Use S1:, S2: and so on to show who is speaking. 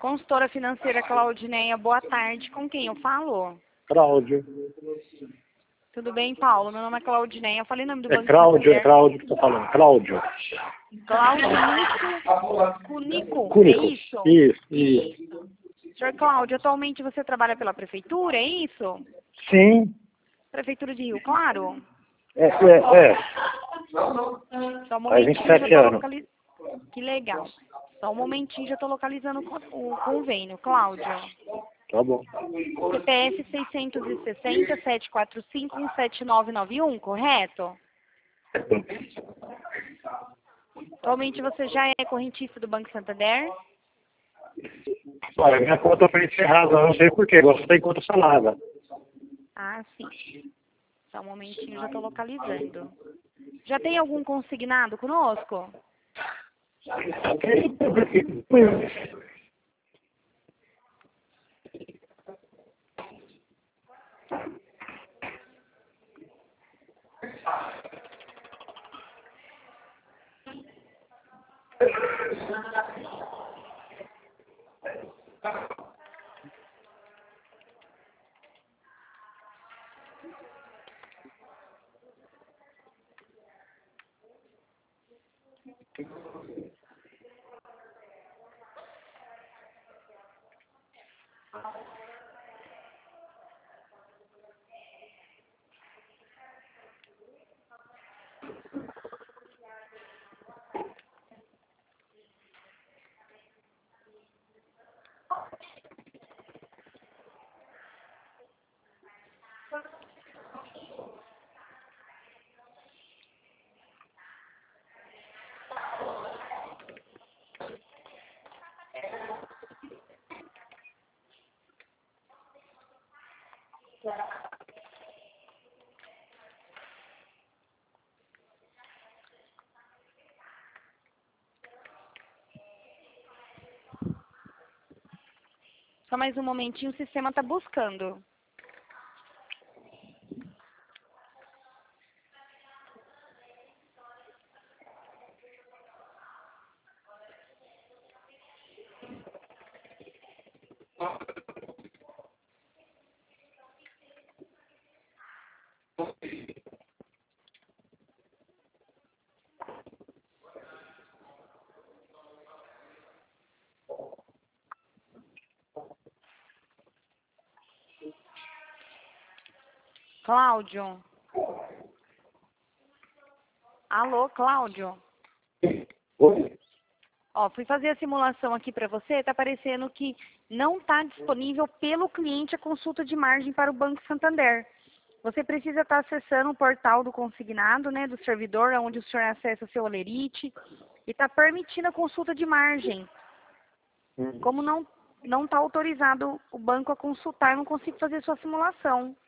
S1: Consultora financeira Claudineia, boa tarde. Com quem eu falo?
S2: Cláudio.
S1: Tudo bem, Paulo? Meu nome é Claudineia. Eu falei o nome do
S2: É
S1: Banco
S2: Cláudio,
S1: Santander.
S2: é Cláudio que tá falando. Cláudio.
S1: Cláudio Cunico, é
S2: Cúnico.
S1: isso?
S2: Isso.
S1: Senhor Cláudio, atualmente você trabalha pela prefeitura, é isso?
S2: Sim.
S1: Prefeitura de Rio Claro?
S2: É.
S1: Só um
S2: Faz
S1: momentinho,
S2: 27
S1: já tô
S2: anos.
S1: localizando. Que legal. Só um momentinho, já tô localizando o convênio. Cláudio.
S2: Tá bom.
S1: CPF 660-745-17991, correto? Atualmente você já é correntista do Banco Santander?
S2: Olha, minha conta foi encerrada, eu não sei porquê, você tem conta salada.
S1: Ah, sim. Só um momentinho, já tô localizando. Já tem algum consignado conosco? Só mais um momentinho, o sistema está buscando. Cláudio? Alô, Cláudio?
S2: Oi?
S1: Ó, fui fazer a simulação aqui para você, está aparecendo que não está disponível pelo cliente a consulta de margem para o Banco Santander. Você precisa estar acessando o portal do consignado, né, do servidor, onde o senhor acessa o seu Olerite, e está permitindo a consulta de margem. Como não está autorizado o banco a consultar, eu não consigo fazer sua simulação.